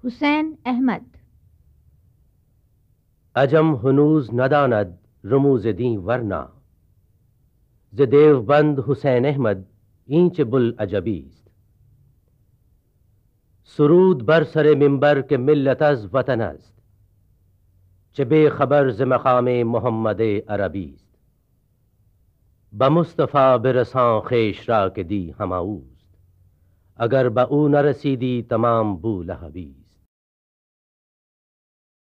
हुसैन अहमद। अजम हनूज नदानद रमूज दी वरना ज देवबंद हुसैन अहमद इंच बुल अजबीस्त। सुरूद बर सरे मिंबर के मिल्लत अज वतन अस्त च बेखबर ज मकामे मोहम्मद अरबीस्त। बमुस्तफ़ा बिरसां खेश रा के दी हमाऊस्त अगर बऊ न रसीदी तमाम बू लहबीस्त।